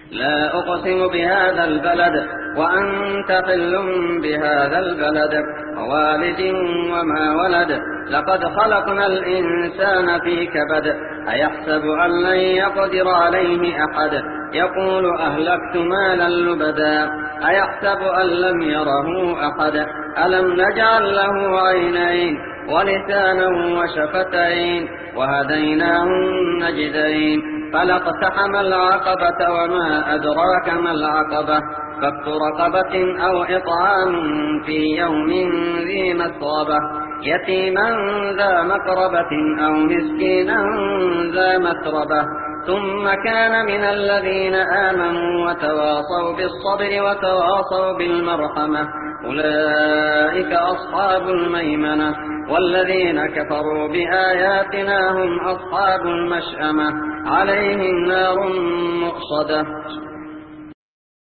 لا أقسم بهذا البلد وأنت حل بهذا البلد ووالد وما ولد لقد خلقنا الإنسان في كبد أيحسب أن لن يقدر عليه أحد يقول أهلكت مالا لبدا أيحسب أن لم يره أحد ألم نجعل له عينين ولسانا وشفتين وهديناه النجدين فلاقتحم العقبة وما أدراك ما العقبة فك رقبة أو إطعام في يوم ذي مسغبة يتيما ذا مقربة أو مسكينا ذا متربة ثم كان من الذين آمنوا وتواصوا بالصبر وتواصوا بالمرحمة أولئك أصحاب الميمنة والذين كفروا بآياتنا هم أصحاب المشأمة عليهم نار مؤصدة.